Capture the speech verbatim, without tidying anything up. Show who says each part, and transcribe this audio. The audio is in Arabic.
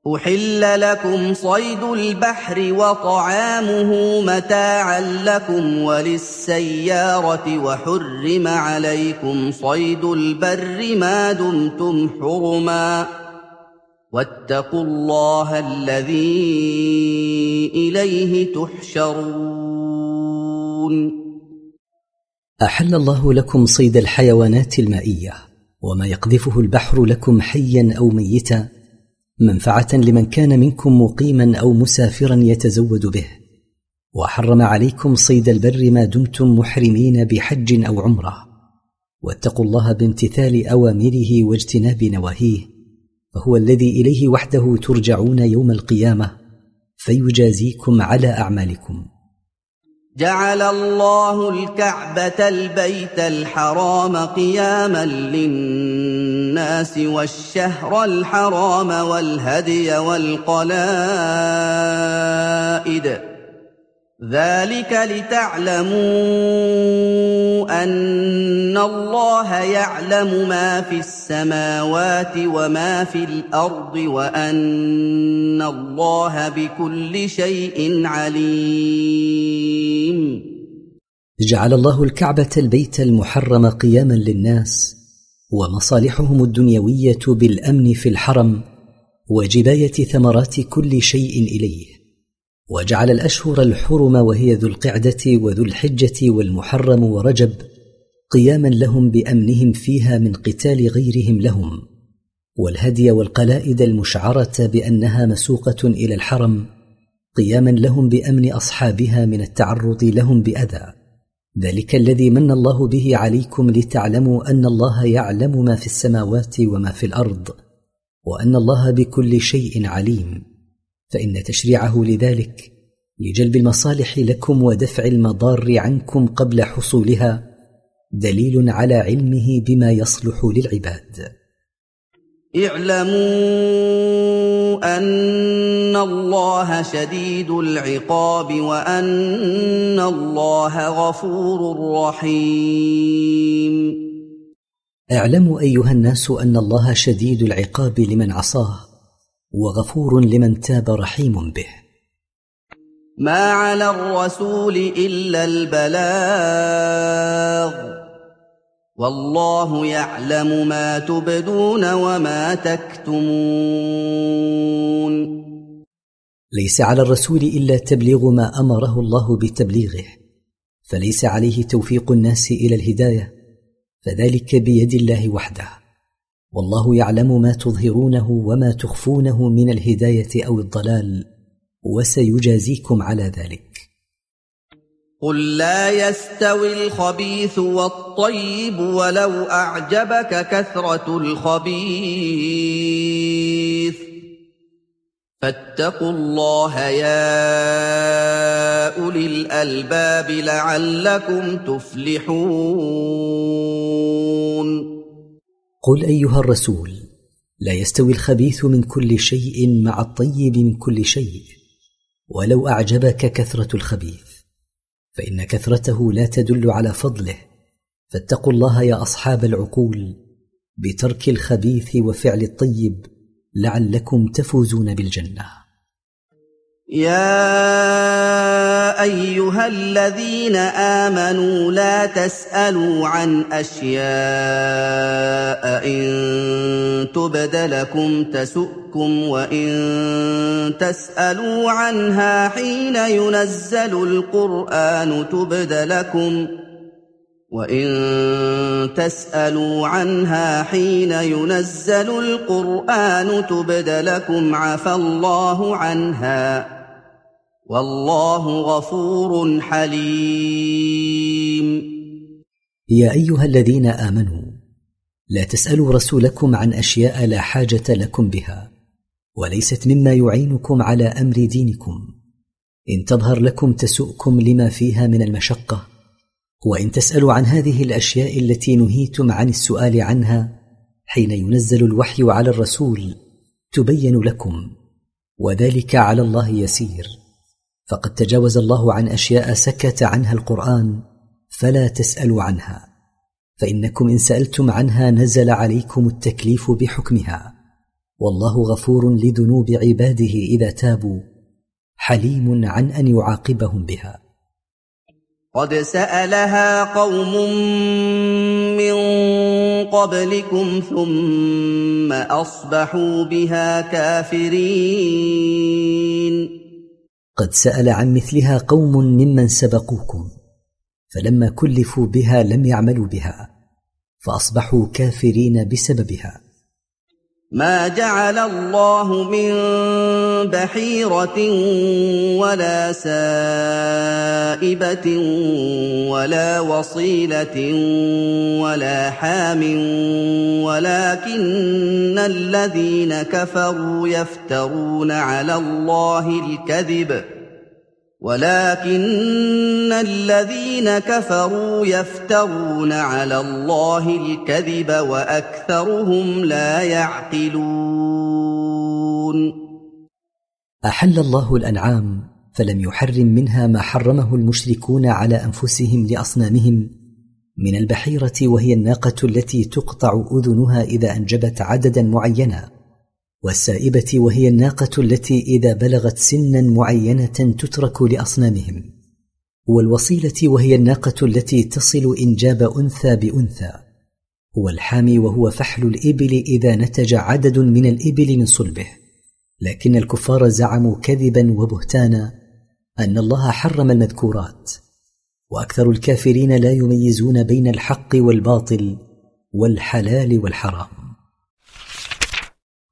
Speaker 1: أحل لكم صيد البحر وطعامه متاعا لكم وللسيارة وحرم عليكم صيد البر ما دمتم حرما واتقوا الله الذي إليه تحشرون.
Speaker 2: أحل الله لكم صيد الحيوانات المائية وما يقذفه البحر لكم حيا أو ميتا منفعة لمن كان منكم مقيما أو مسافرا يتزود به، وحرم عليكم صيد البر ما دمتم محرمين بحج أو عمرة، واتقوا الله بامتثال أوامره واجتناب نواهيه، فهو الذي إليه وحده ترجعون يوم القيامة فيجازيكم على أعمالكم.
Speaker 1: جعل الله الكعبة البيت الحرام قياما للناس والشهر الحرام والهدي والقلائد، ذلك لتعلموا أن الله يعلم ما في السماوات وما في الأرض وأن الله بكل شيء عليم.
Speaker 2: جعل الله الكعبة البيت المحرم قياما للناس ومصالحهم الدنيوية بالأمن في الحرم وجباية ثمرات كل شيء إليه، وجعل الأشهر الحرم وهي ذو القعدة وذو الحجة والمحرم ورجب قياما لهم بأمنهم فيها من قتال غيرهم لهم، والهدي والقلائد المشعرة بأنها مسوقة إلى الحرم قياما لهم بأمن أصحابها من التعرض لهم بأذى، ذلك الذي من الله به عليكم لتعلموا أن الله يعلم ما في السماوات وما في الأرض وأن الله بكل شيء عليم، فإن تشريعه لذلك لجلب المصالح لكم ودفع المضار عنكم قبل حصولها دليل على علمه بما يصلح للعباد.
Speaker 1: اعلموا أن الله شديد العقاب وأن الله غفور رحيم.
Speaker 2: اعلموا أيها الناس أن الله شديد العقاب لمن عصاه وغفور لمن تاب رحيم به.
Speaker 1: ما على الرسول إلا البلاغ والله يعلم ما تبدون وما تكتمون.
Speaker 2: ليس على الرسول إلا تبليغ ما أمره الله بتبليغه، فليس عليه توفيق الناس إلى الهداية، فذلك بيد الله وحده، والله يعلم ما تظهرونه وما تخفونه من الهداية أو الضلال، وسيجازيكم على ذلك.
Speaker 1: قل لا يستوي الخبيث والطيب ولو أعجبك كثرة الخبيث، فاتقوا الله يا أولي الألباب لعلكم تفلحون.
Speaker 2: قل أيها الرسول لا يستوي الخبيث من كل شيء مع الطيب من كل شيء ولو أعجبك كثرة الخبيث، فإن كثرته لا تدل على فضله، فاتقوا الله يا أصحاب العقول بترك الخبيث وفعل الطيب لعلكم تفوزون بالجنة.
Speaker 1: يا أيها الذين آمنوا لا تسألوا عن أشياء إن تبد لكم تسؤكم وإن تسألوا عنها حين ينزل القرآن تبد لكم وإن تسألوا عنها حين ينزل القرآن تبد لكم عفى الله عنها والله غفور حليم.
Speaker 2: يا أيها الذين آمنوا لا تسألوا رسولكم عن أشياء لا حاجة لكم بها وليست مما يعينكم على أمر دينكم، إن تظهر لكم تسؤكم لما فيها من المشقة، وإن تسألوا عن هذه الأشياء التي نهيتم عن السؤال عنها حين ينزل الوحي على الرسول تبين لكم، وذلك على الله يسير، فقد تجاوز الله عن أشياء سكت عنها القرآن فلا تسألوا عنها، فإنكم إن سألتم عنها نزل عليكم التكليف بحكمها، والله غفور لذنوب عباده إذا تابوا، حليم عن أن يعاقبهم بها.
Speaker 1: قد سألها قوم من قبلكم ثم أصبحوا بها كافرين.
Speaker 2: قد سأل عن مثلها قوم ممن سبقوكم، فلما كلفوا بها لم يعملوا بها، فأصبحوا كافرين بسببها.
Speaker 1: ما جعل الله من بحيرة ولا سائبة ولا وصيلة ولا حام ولكن الذين كفروا يفترون على الله الكذب ولكن الذين كفروا يفترون على الله الكذب وأكثرهم لا يعقلون.
Speaker 2: أحل الله الأنعام فلم يحرم منها ما حرمه المشركون على أنفسهم لأصنامهم من البحيرة، وهي الناقة التي تقطع أذنها إذا أنجبت عددا معينا، والسائبة وهي الناقة التي إذا بلغت سنا معينة تترك لأصنامهم، والوصيلة وهي الناقة التي تصل إنجاب أنثى بأنثى، والحامي وهو فحل الإبل إذا نتج عدد من الإبل من صلبه. لكن الكفار زعموا كذبا وبهتانا أن الله حرم المذكورات، وأكثر الكافرين لا يميزون بين الحق والباطل والحلال والحرام.